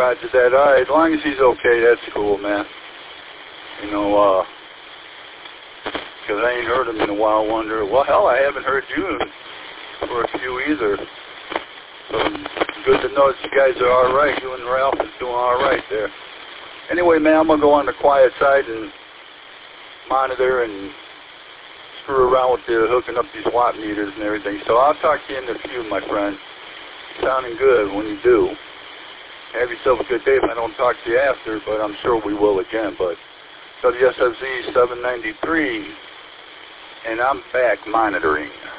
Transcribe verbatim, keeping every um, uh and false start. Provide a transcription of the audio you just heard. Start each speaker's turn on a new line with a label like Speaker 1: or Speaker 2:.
Speaker 1: Roger that. All right, as long as he's okay, that's cool, man. You know, uh, because I ain't heard him in a while. Wonder, well, hell, I haven't heard you for a few either. So good to know that you guys are all right. You and Ralph is doing all right there. Anyway, man, I'm going to go on the quiet side and monitor and screw around with the hooking up these watt meters and everything. So I'll talk to you in a few, my friend. Sounding good when you do. Have yourself a good day if I don't talk to you after, but I'm sure we will again. But W S F Z seven ninety-three, and I'm back monitoring.